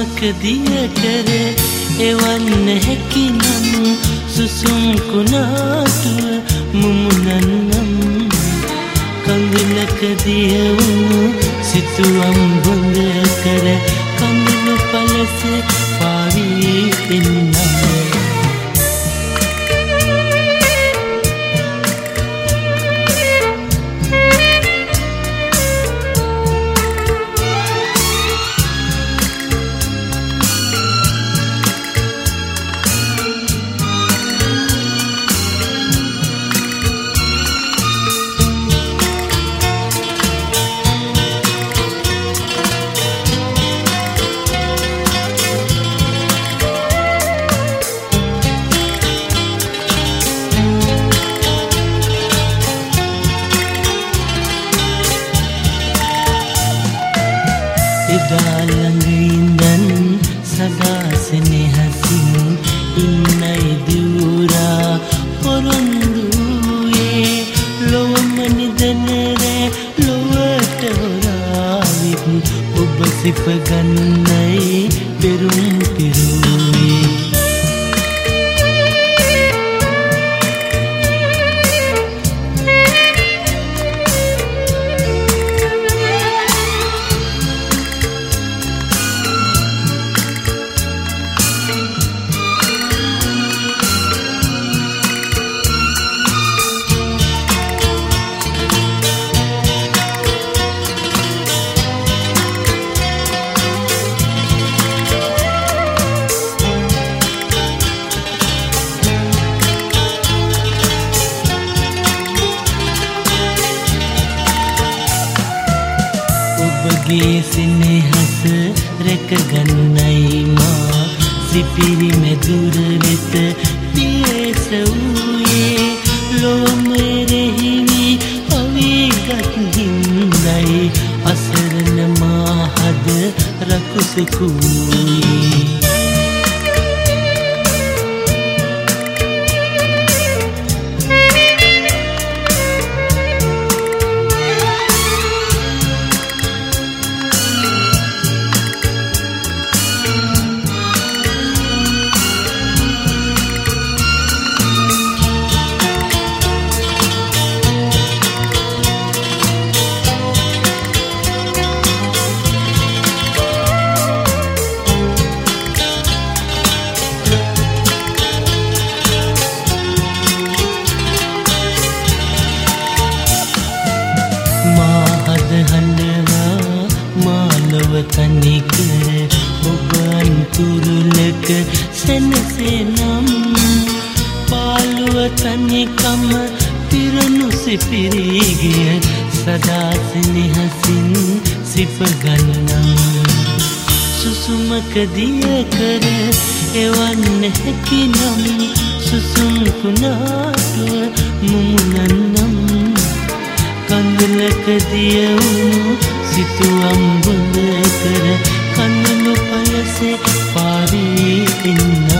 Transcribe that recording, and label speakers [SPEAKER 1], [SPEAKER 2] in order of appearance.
[SPEAKER 1] සුසුමක දිය කර එවන්න හැකි නම් සුසුම් කුණාටුව මුමුණන්නම් කඳුලක දිය වුණු සිතුවම් බොඳ කර කඳුළු පලස පාවී එන්නම් එදා ළඟ ඉඳන් සදා සෙනෙහසින් ඉන්නයි දුරා පොරොන්දුයේ ලොවම නිදන රෑ ලොවට හොරාවිත් ඔබ සිප ගන්නයි පෙරුම් පිරුවේ ඔබගේ සෙනෙහස රැකගන්නයි මා සිපිරි මැදුර වෙත පියස වූයේ ලොවම එරෙහිවි අවිගත් හින්දයි අසරණ මා හද රකුසකුයේ හඬවා මාලව තනිකර ඔබ අන්තුරුලක සැනසෙනම් පාළුව තනිකම පිරුණු සිපිරිගිය සදා සෙනෙහසින් සිප ගන්නම් සුසුමක දිය කර එවන්න හැකි නම් සුසුම් කුණාටුව මුමුණන්නම් කඳුලක දිය වුණු සිතුවම් බොඳ කර කඳුළු පලසේ පාවී එන්න